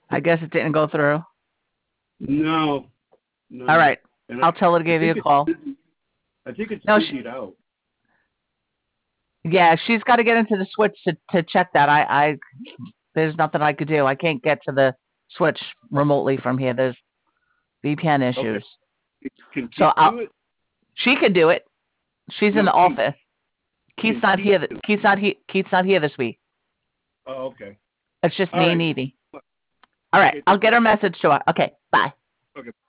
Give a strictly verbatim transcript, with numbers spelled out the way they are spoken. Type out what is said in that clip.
I guess it didn't go through. No, no. All right. And I'll I, tell her to I give you think a it's call. busy. I think it's No, she, busied out. yeah, she's got to get into the switch to, to check that. I, I, there's nothing I could do. I can't get to the switch remotely from here. There's V P N Okay. issues. Can So Keith I'll, do it? she can do it. She's in No, the Keith. office. Keith's Can not Keith here. do it? Keith's not here. Keith's not here this week. Oh, okay. It's just All me and right. Edie. All right. Okay, I'll thank get you. her message to her. Okay. Bye. Okay.